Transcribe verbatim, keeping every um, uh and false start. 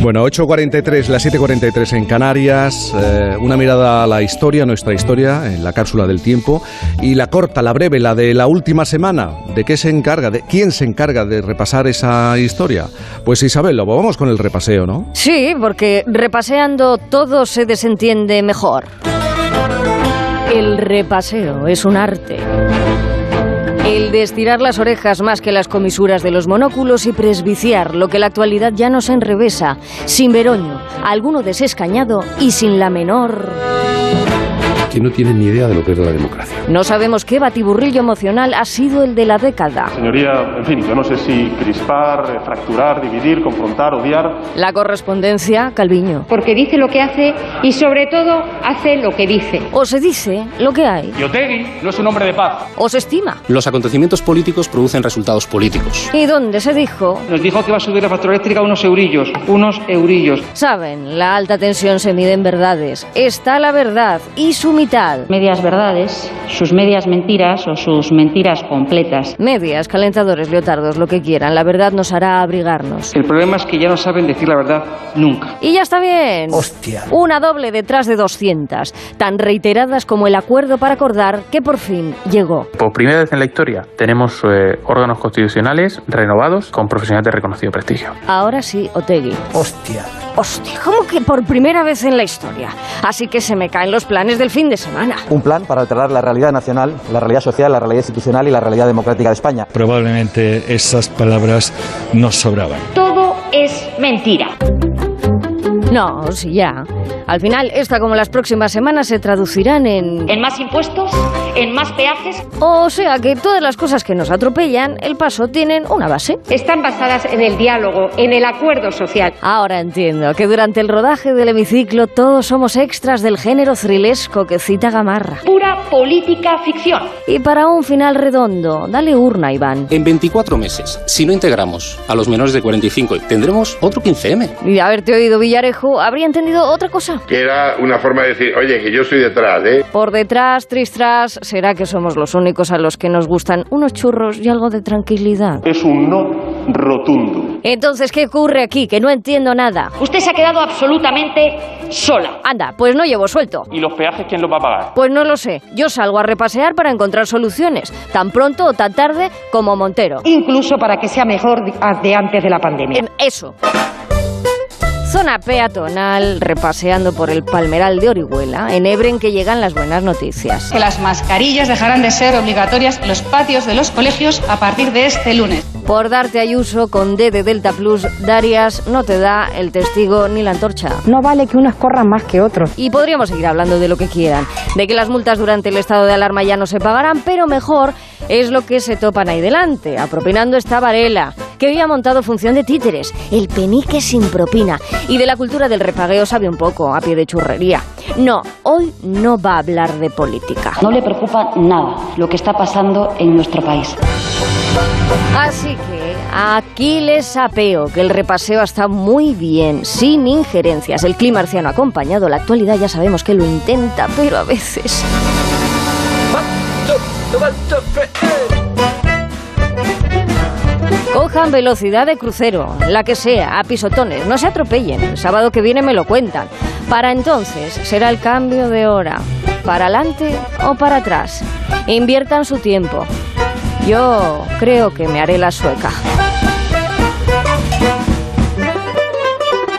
Bueno, ocho cuarenta y tres, las siete cuarenta y tres en Canarias, eh, una mirada a la historia, nuestra historia, en la cápsula del tiempo, y la corta, la breve, la de la última semana. ¿De qué se encarga? ¿De quién se encarga de repasar esa historia? Pues Isabel Lobo, vamos con el repaseo, ¿no? Sí, porque repaseando todo se desentiende mejor. El repaseo es un arte. El de estirar las orejas más que las comisuras de los monóculos y presbiciar lo que la actualidad ya nos enrevesa, sin veroño, alguno desescañado y sin la menor... que no tienen ni idea de lo que es la democracia. No sabemos qué batiburrillo emocional ha sido el de la década. Señoría, en fin, yo no sé si crispar, fracturar, dividir, confrontar, odiar... La correspondencia, Calviño. Porque dice lo que hace y sobre todo hace lo que dice. O se dice lo que hay. Y Otegi no es un hombre de paz. O se estima. Los acontecimientos políticos producen resultados políticos. ¿Y dónde se dijo? Nos dijo que va a subir la factura eléctrica unos eurillos, unos eurillos. Saben, la alta tensión se mide en verdades. Está la verdad y su mitad. Medias verdades, sus medias mentiras o sus mentiras completas. Medias, calentadores, leotardos, lo que quieran. La verdad nos hará abrigarnos. El problema es que ya no saben decir la verdad nunca. Y ya está bien. Hostia. Una doble detrás de doscientas, tan reiteradas como el acuerdo para acordar que por fin llegó. Por primera vez en la historia tenemos eh, órganos constitucionales renovados con profesionales de reconocido prestigio. Ahora sí, Otegi. Hostia. Hostia, ¿cómo que por primera vez en la historia? Así que se me caen los planes del fin de semana. Un plan para alterar la realidad nacional, la realidad social, la realidad institucional y la realidad democrática de España. Probablemente esas palabras nos sobraban. Todo es mentira. No, sí, ya. Al final, esta como las próximas semanas se traducirán en... ¿En más impuestos? ¿En más peajes? O sea que todas las cosas que nos atropellan, el paso tienen una base. Están basadas en el diálogo, en el acuerdo social. Ahora entiendo que durante el rodaje del hemiciclo todos somos extras del género thrillesco que cita Gamarra. Pura política ficción. Y para un final redondo, dale urna, Iván. En veinticuatro meses, si no integramos a los menores de cuarenta y cinco, tendremos otro quince eme. Y de haberte oído Villarejo, habría entendido otra cosa. Que era una forma de decir, oye, que yo estoy detrás, ¿eh? Por detrás, tristras, será que somos los únicos a los que nos gustan unos churros y algo de tranquilidad. Es un no rotundo. Entonces, ¿qué ocurre aquí? Que no entiendo nada. Usted se ha quedado absolutamente sola. Anda, pues no llevo suelto. ¿Y los peajes quién los va a pagar? Pues no lo sé. Yo salgo a repasear para encontrar soluciones, tan pronto o tan tarde como Montero. Incluso para que sea mejor de antes de la pandemia. Eso. Zona peatonal, repaseando por el Palmeral de Orihuela, en Ebren que llegan las buenas noticias. Que las mascarillas dejarán de ser obligatorias en los patios de los colegios a partir de este lunes. Por darte Ayuso con D de Delta Plus, Darias no te da el testigo ni la antorcha. No vale que unos corran más que otros. Y podríamos seguir hablando de lo que quieran, de que las multas durante el estado de alarma ya no se pagarán, pero mejor es lo que se topan ahí delante, apropinando esta Varela, que hoy ha montado función de títeres, el penique sin propina, y de la cultura del repagueo sabe un poco, a pie de churrería. No, hoy no va a hablar de política. No le preocupa nada lo que está pasando en nuestro país. Así que aquí les apeo que el repaseo está muy bien, sin injerencias. El clima marciano acompañado, la actualidad ya sabemos que lo intenta, pero a veces... Cojan velocidad de crucero, la que sea, a pisotones, no se atropellen. El sábado que viene me lo cuentan. Para entonces será el cambio de hora, para adelante o para atrás. Inviertan su tiempo. Yo creo que me haré la sueca.